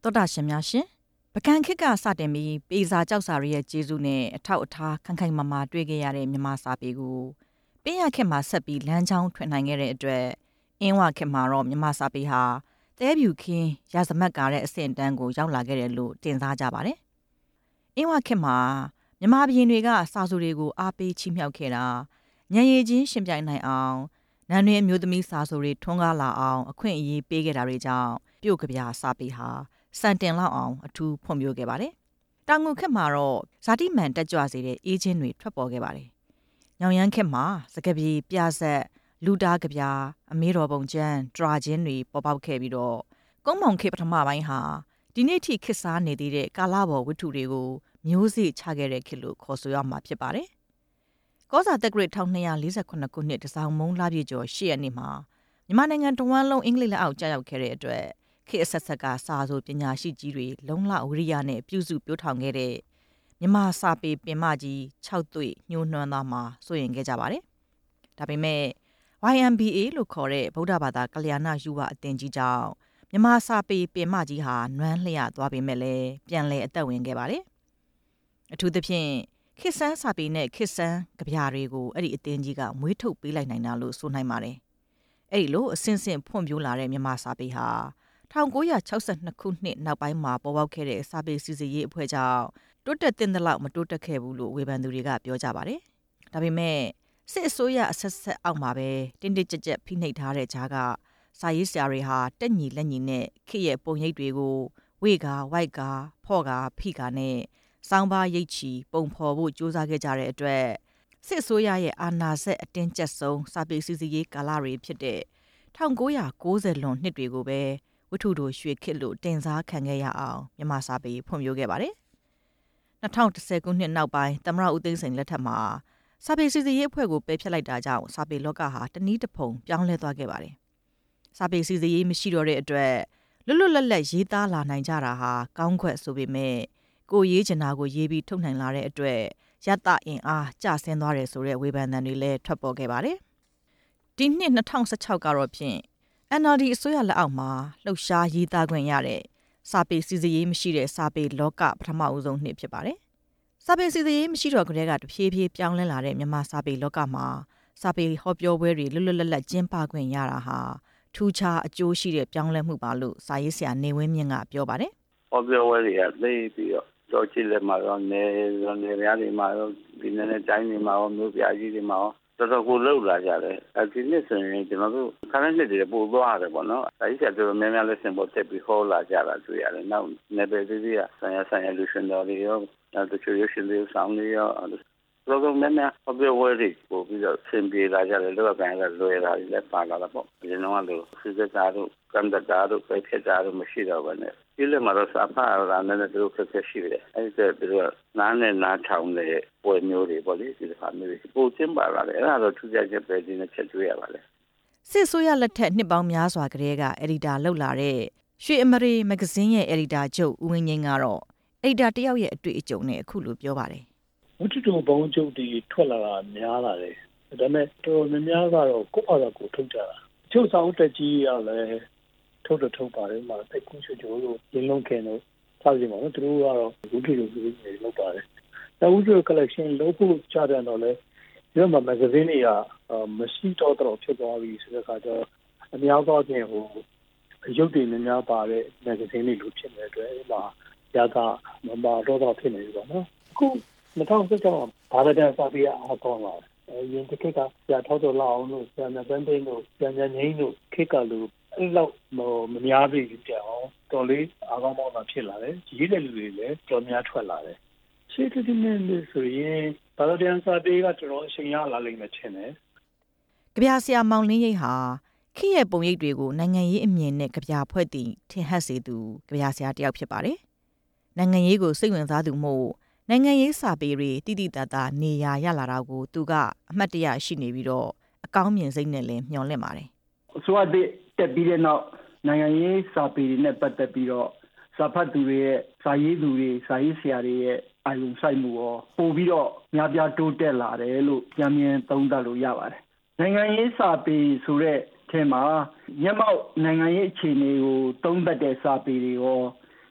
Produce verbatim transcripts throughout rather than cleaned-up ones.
သောတာရှင်များရှင်ပကံခေတ်ကစတင်ပြီးပေစာကြောက်စာတွေရဲ့ကျေးဇူးနဲ့အထောက်အထားခိုင်ခိုင်မာမာတွေ့ခဲ့ရတဲ့မြန်မာစာပေကိုပေးရခေတ်မှာဆက်ပြီးလမ်းကြောင်းထွင်နိုင်ခဲ့တဲ့အတွက်အင်းဝခေတ်မှာတော့မြန်မာစာပေဟာတဲပြူခင်းရာဇမတ်ကာတဲ့အဆင့်အတန်းကိုရောက်လာခဲ့တယ်လို့တင်စားကြပါတယ်။အင်းဝခေတ်မှာမြန်မာဘုရင်တွေကစာဆိုတွေကိုအားပေးချီးမြှောက်ခဲ့တာဉာဏ်ရည်ချင်းရှင်ပြိုင်နိုင်အောင်နန်းတွင်အမျိုးသမီးစာဆိုတွေထွန်းကားလာအောင်အခွင့်အရေးပေးခဲ့တာတွေကြောင့်ပြုတ်ကဗျာစာပေဟာစံတင်လောက်အောင်အထူးဖွံ့ဖြိုးခဲ့ပါတယ်။တောင်ငူခေတ်မှာတော့ဇာတိမှန်တက်ကြွစေတဲ့အေးချင်းတွေထွက်ပေါ်ခဲ့ပါတယ်။ညောင်ရမ်းခေတ်မှာစကပြေပြဆက်လူတားကဗျာအမေတော်ပုံကျန်းတရာချင်းတွေပေါ်ပေါက်ခဲ့ပြီးတော့ကုန်းမောင်ခေတ်ပထမပိုင်းဟာဒီနေ့ထိခေတ်စားနေသေးတဲ့ကာလပေါ်ဝတ္ထုတွေကိုမျိုးစေ့ချခဲ့တဲ့ခေတ်လို့ခေါ်ဆိုရမှာဖြစ်ပါတယ်။ကောဇာတက္ကရာတစ်နှစ်၄ခုခုနှစ်တစောင်းမုံလာပြည့်ကျော်၈ရက်နေ့မှာမြန်မာနိုင်ငံတဝန်းလုံးအင်္ဂလိပ်လက်အောက်ကျရောက်ခဲ့တဲ့အတွက်ခေတ်အဆက်ဆက်ကစာဆိုပညာရှိကြီးတွေလုံလဝရိယနဲ့ပြုစုပြောထောင်ခဲ့တဲ့မြန်မာစာပေပင်မကြီး၆သွေ့ညှိုးနှွမ်းသွားမှာစိုးရင်ခဲ့ကြပါတယ်။ဒါပေမဲ့ ဝိုင် အမ် ဘီ အေ လို့ခေါ်တဲ့ဗုဒ္ဓဘာသာကလျာဏယူဝအသင်းကြီးကြောင့်မြန်မာစာပေပင်မကြီးဟာနွမ်းလျက်သွားပေမဲ့လည်းပြန်လည်အသက်ဝင်ခဲ့ပါတယ်။အထူးသဖြင့်ခေတ်ဆန်းစာပေနဲ့ခေတ်ဆန်းကဗျာတွေကိုအဲ့ဒီအသင်းကြီးကမွေးထုတ်ပေးလိုက်နိုင်တာလို့ဆိုနိုင်ပါတယ်။အဲ့ဒီလိုအစဉ်စဉ်ဖွံ့ဖြိုးလာတဲ့မြန်မာစာပေဟာ၁၉၆၂ခုနှစ်နောက်ပိုင်းမှာပေါ်ပေါက်ခဲ့တဲ့စာပေစီစစ်ရေးအဖွဲ့ကြောင့်တိုးတက်တဲ့လောက်မတိုးတက်ခဲ့ဘူးလို့ဝေဖန်သူတွေကပြောကြပါတယ်။ဒါပေမဲ့စစ်အစိုးရအဆက်ဆက်အောက်မှာပဲတင်းတင်းကြပ်ကြပ်ဖိနှိပ်ထားတဲ့ကြားကစာရေးဆရာတွေဟာတက်ညီလက်ညီနဲ့ခေတ်ရဲ့ပုံရိပ်တွေကိုဝေကာဝိုက်ကာဖော့ကာဖိကာနဲ့စောင်းပါရိပ်ချီပုံဖော်ဖို့ကြိုးစားခဲ့ကြတဲ့အတွက်စစ်အစိုးရရဲ့အာဏာစက်အတင်းကျပ်ဆုံးစာပေစီစစ်ရေးကာလတွေဖြစ်တဲ့၁၉၉၀လွန်နှစ်တွေကိုပဲဝတ္ထုတို့ရွှေခေတ်လို့တင်စားခံခဲ့ရအောင်မြန်မာစာပေဖွံ့ဖြိုးခဲ့ပါတယ်။၂၀၁၀ခုနှစ်နောက်ပိုင်းသမ္မတဦးသိန်းစိန်လက်ထက်မှာစာပေစီစစ်ရေးအဖွဲ့ကိုပယ်ဖျက်လိုက်တာကြောင့်စာပေလောကဟာတနည်းတစ်ဖုံပြောင်းလဲသွားခဲ့ပါတယ်။စာပေစီစစ်ရေးမရှိတော့တဲ့အတွက်လွတ်လွတ်လပ်လပ်ရေးသားလာနိုင်ကြတာဟာကောင်းခွက်ဆိုပေမဲ့ကိုရေးချင်တာကိုရေးပြီးထုတ်နိုင်လာတဲ့အတွက်ရတအင်အားကျဆင်းသွားတယ်ဆိုတဲ့ဝေဖန်သံတွေလည်းထွက်ပေါ်ခဲ့ပါတယ်။ဒီနှစ်၂၀၁၆ကတော့ဖြင့် အန် အယ်လ် ဒီ အစိုးရလက်အောက်မှာလှုပ်ရှားရေးသားခွင့်ရတဲ့စာပေစီစစ်ရေးမရှိတဲ့စာပေလောကပထမဦးဆုံးနှစ်ဖြစ်ပါတယ်။စာပေစီစစ်ရေးမရှိတော့ကတည်းကတဖြည်းဖြည်းပြောင်းလဲလာတဲ့မြန်မာစာပေလောကမှာစာပေဟောပြောပွဲတွေလွတ်လွတ်လပ်လပ်ကျင်းပခွင့်ရတာဟာထူးခြားအကျိုးရှိတဲ့ပြောင်းလဲမှုပါလို့စာရေးဆရာနေဝင်းမြင့်ကပြောပါတယ်။ဟောပြောပွဲတွေကသိပြီးတော့တော့ချစ်လက်မှာတော့နေနေရတွေမှာတော့ဒီနေ့နဲ့တိုင်းတွေမှာတော့မြို့ပြကြီးတွေမှာတော်တော်ကိုလှုပ်လာကြတယ်။အဲဒီနေ့ဆိုရင်ကျွန်တော်တို့ခါတိုင်းနှစ်တွေပို့သွားတယ်ပေါ့နော်။အဲဒီကျတော့များများလက်စင်ပေါ်တက်ပြီးခေါ်လာကြတာတွေ့ရတယ်။နောက်နေပဲသေးသေးကဆန်ရဆန်ရလူရှင်တော်တွေရောနောက်တချို့ရရှင်တွေဆောင်တွေရောတော်တော်များများဟောပြောပွဲတွေပို့ပြီးတော့ဆင်ပြေလာကြတယ်လောကပိုင်းကလွယ်လာတယ်လက်ပါလာတော့ပေါ့။ဒီတော့လို့စစ်စစ်သားတို့ကံတတာတို့ပဲဖြစ်တာတို့မရှိတော့ဘူးနဲ့ဒီလိုမှတော့စာဖတ်ရတာနဲ့တို့ခက်ခဲရှိတယ်။အဲဒီကတို့နားနဲ့နားထောင်တဲ့ပွဲမျိုးတွေပေါ့လေဒီလိုမျိုးတွေပို့ချင်းပါလာတယ်အဲ့ဒါတော့ထူးခြားချက်ပဲဒီနေ့ချက်တွေ့ရပါလေစစ်ဆိုးရလက်ထက်နှစ်ပေါင်းများစွာကတည်းကအက်ဒီတာလုပ်လာတဲ့ရွှေအမရီမဂ္ဂဇင်းရဲ့အက်ဒီတာချုပ်ဦးဝင်းငင်းကတော့အက်ဒီတာတယောက်ရဲ့အတွေ့အကြုံနဲ့အခုလိုပြောပါတယ်ဝတ္ထုတော်ဘုံချုပ်တွေထွက်လာတာများလာတယ်ဒါပေမဲ့တော်တော်များများကတော့ကိုယ့်ဘာသာကိုထုတ်ကြတာချုပ်ဆောင်တက်ကြီးရလဲထုတ်တော့ထုတ်ပါတယ်မှာတက်ကူးချွတ်ချိုးလို့ရင်းလုံးခင်လို့စောင့်ကြည့်ပါတော့သူတို့ကတော့ဝတ္ထုတော်တွေလုပ်ပါတယ်ဒါဝတ္ထု collection လုပ်ဖို့ကြတယ်တော့လေဒီမှာမဂ္ဂဇင်းတွေကမရှိတော့တော့ဖြစ်သွားပြီဆိုတဲ့အခါကျတော့အများသောဖြင့်ဟိုရုပ်တွေများများပါတဲ့မဂ္ဂဇင်းတွေလိုဖြစ်နေတဲ့အတွက်အဲ့မှာရတာမပါတော့တော့ဖြစ်နေပြီပေါ့နော်အခု၂၀၁၆ဘာသာပြန်စာပေအားကောင်းလာတယ်အရင်တစ်ခေတ်ကဆရာထောက်တော်လောက်အောင်လို့ဆရာမြတ်သိန်းတို့ဆရာမြတ်ငိမ့်တို့ခေတ်ကလို့အဲ့လောက်မများပြီကြအောင်တော်လေးအားကောင်းပေါင်းတာဖြစ်လာတယ်ရေးတဲ့လူတွေလည်းတော်များထွက်လာတယ်ရှေ့တစ်နှစ်လို့ဆိုရင်ဘာသာပြန်စာပေကတော်တော်အချိန်ရလာလိမ့်မယ်ထင်တယ်ကြပြဆရာမောင်လင်းရိပ်ဟာခေတ်ရဲ့ပုံရိပ်တွေကိုနိုင်ငံရေးအမြင်နဲ့ကြပြဖွဲ့တည်ထင်ဟပ်စေသူကြပြဆရာတယောက်ဖြစ်ပါတယ်နိုင်ငံရေးကိုစိတ်ဝင်စားသူမို့နိုင်ငံရေးစာပေတွေတိတိတတ်တာနေရာရလာတာကိုသူကအမှတ်တရရှိနေပြီးတော့အကောင်းမြင်စိတ်နဲ့လည်းမျှော်လင့်ပါတယ်အစိုးရတက်ပြီးတဲ့နောက်နိုင်ငံရေးစာပေတွေနဲ့ပတ်သက်ပြီးတော့စာဖတ်သူတွေရဲ့စာရေးသူတွေစာရေးဆရာတွေရဲ့အာရုံစိုက်မှုရောပို့ပြီးတော့များပြားတိုးတက်လာတယ်လို့ပြန်ပြန်သုံးသပ်လို့ရပါတယ်နိုင်ငံရေးစာပေဆိုတဲ့အဲမှာမျက်မှောက်နိုင်ငံရေးအခြေအနေကိုသုံးသပ်တဲ့စာပေတွေရော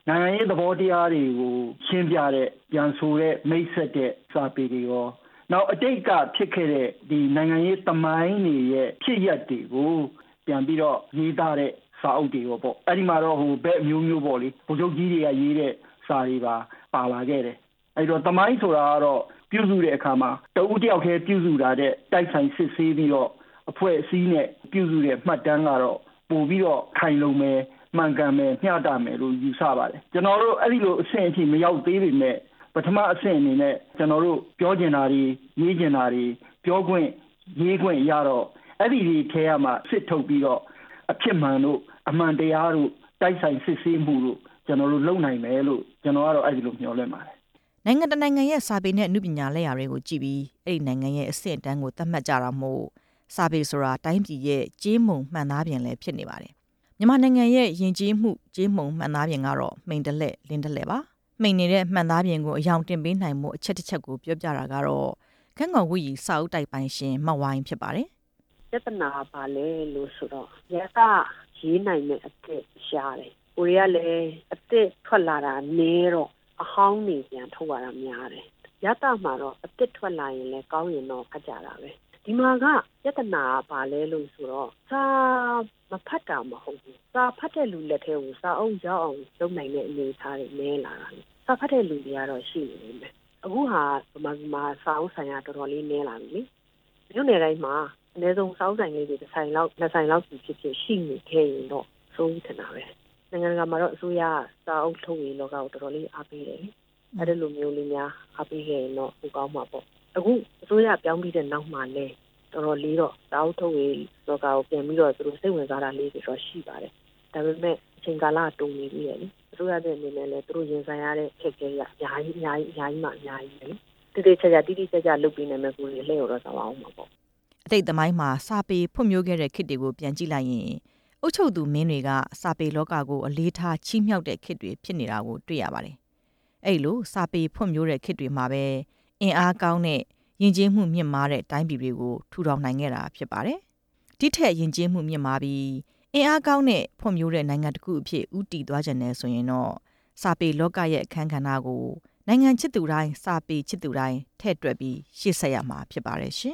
နိုင်ငံရေးသဘောတရားတွေကိုရှင်းပြတဲ့ပြန်ဆိုတဲ့မိတ်ဆက်တဲ့စာပေတွေရောနောက်အတိတ်ကဖြစ်ခဲ့တဲ့ဒီနိုင်ငံရေးသမိုင်းတွေရဲ့ဖြစ်ရပ်တွေကိုပြန်ပြီးတော့ရေးသားတဲ့စာအုပ်တွေရောပေါ့အဲ့ဒီမှာတော့ဟိုဘက်မျိုးမျိုးပေါ့လေဗိုလ်ချုပ်ကြီးတွေကရေးတဲ့စာတွေပါပါလာခဲ့တယ်အဲ့တော့သမိုင်းဆိုတာကတော့ပြုစုတဲ့အခါမှာတဦးတယောက်တည်းပြုစုတာတဲ့တိုက်ဆိုင်စစ်ဆေးပြီးတော့အဖွဲ့အစည်းနဲ့ပြုစုတဲ့မှတ်တမ်းကတော့ပို့ပြီးတော့ခိုင်လုံမယ်မှန်ကန်မယ်မျှတမယ်လို့ယူဆပါတယ်ကျွန်တော်တို့အဲ့ဒီလိုအဆင့်အထိမရောက်သေးပေမဲ့ပထမအဆင့်အနေနဲ့ကျွန်တော်တို့ပြောကျင်တာတွေရေးကျင်တာတွေပြောခွင့်ရေးခွင့်ရတော့အဲ့ဒီတွေထဲမှာစစ်ထုတ်ပြီးတော့အဖြစ်မှန်တို့အမှန်တရားတို့တိုက်ဆိုင်စစ်ဆေးမှုတို့ကျွန်တော်တို့လုပ်နိုင်မယ်လို့ကျွန်တော်ကတော့အဲ့ဒီလိုမျှော်လင့်ပါတယ်နိုင်ငံတနိုင်ငံရဲ့စာပေနဲ့အမှုပညာလက်ရာတွေကိုကြည့်ပြီးအဲ့ဒီနိုင်ငံရဲ့အဆင့်အတန်းကိုသတ်မှတ်ကြတာမို့စာပေဆိုတာတိုင်းပြည်ရဲ့ကြေးမုံမှန်သားပြင်လည်းဖြစ်နေပါတယ်မြန်မာနိုင်ငံရဲ့ယဉ်ကျေးမှုကြေးမုံမှန်သားပြင်ကတော့မိန်တလက်လင်းတလက်ပါမိန်နေတဲ့မှန်သားပြင်ကိုအယောင်တင်ပေးနိုင်မှုအချက်တစ်ချက်ကိုပြောပြတာကတော့ခန့်ကော်ဝီစာအုပ်တိုက်ပိုင်ရှင်မတ်ဝိုင်းဖြစ်ပါတယ်ပြဿနာပါလေလို့ဆိုတော့ရကရေးနိုင်တဲ့အစ်ရှားတယ်ကိုရီးယားလည်းအစ်ထွက်လာတာနေတော့အဟောင်းနေပြန်ထုတ်ရတာများတယ်ရတာမှာတော့အစ်ထွက်လာရင်လည်းကောင်းရင်တော့ဖတ်ကြတာပဲဒီမှာကပြဿနာပါလဲလို့ဆိုတော့စာမဖတ်တာမဟုတ်ဘူးစာဖတ်တဲ့လူလက်ထဲကိုစာအုပ်ရောက်အောင်လုပ်နိုင်တဲ့အနေအထားတွေနဲလာတာလေစာဖတ်တဲ့လူတွေကတော့ရှိနေတယ်အခုဟာဗမာပြည်မှာစာအုပ်ဆိုင်ရာတော်တော်လေးနဲလာပြီလေမြို့နယ်တိုင်းမှာအနည်းဆုံးစာအုပ်ဆိုင်လေးတွေတစ်ဆိုင်လောက်နှစ်ဆိုင်လောက်ဖြစ်ဖြစ်ရှိနေခဲ့ရင်တော့စိုးရိမ်နေတာပဲနိုင်ငံကမှာတော့အစိုးရစာအုပ်ထုတ်ရေးလောကကိုတော်တော်လေးအားပေးတယ်လေအဲ့ဒီလိုမျိုးလေးများအားပေးခဲ့ရင်တော့ဟိုကောင်းမှာပေါ့အခုအစိုးရပြောင်းပြီးတဲ့နောက်မှာလဲတော်တော်လေးတော့စာအုပ်ထုတ်ရေးလောကကိုပြန်ပြီးတော့သူတို့စိတ်ဝင်စားတာလေးတွေတော့ရှိပါတယ်ဒါပေမဲ့အချိန်ကာလတုံနေပြီလေအစိုးရတဲ့အနေနဲ့လည်းသူတို့ရင်ဆိုင်ရတဲ့ခက်ခဲရအများကြီးအများကြီးအများကြီးမှအများကြီးပဲတိတိကျကျတိတိကျကျလုပ်ပြီးနေမယ်ကိုယ်လေလှည့်တော့ဆောင်အောင်မှာပေါ့အတိတ်သမိုင်းမှာစာပေဖွံ့ဖြိုးခဲ့တဲ့ခေတ်တွေကိုပြန်ကြည့်လိုက်ရင်အုပ်ချုပ်သူမင်းတွေကစာပေလောကကိုအလေးထားချီးမြှောက်တဲ့ခေတ်တွေဖြစ်နေတာကိုတွေ့ရပါတယ်အဲ့လိုစာပေဖွံ့ဖြိုးတဲ့ခေတ်တွေမှာပဲအင်အားကောင်းတဲ့ယဉ်ကျေးမှုမြင့်မားတဲ့တိုင်းပြည်တွေကိုထူထောင်နိုင်ခဲ့တာဖြစ်ပါတယ်ဒီထက်ယဉ်ကျေးမှုမြင့်မားပြီးအင်အားကောင်းတဲ့ဖွံ့ဖြိုးတဲ့နိုင်ငံတစ်ခုအဖြစ်ဥတည်သွားကြတယ်ဆိုရင်တော့စာပေလောကရဲ့အခန်းကဏ္ဍကိုနိုင်ငံချစ်သူတိုင်းစာပေချစ်သူတိုင်းထည့်တွက်ပြီးရှေ့ဆက်ရမှာဖြစ်ပါတယ်ရှင်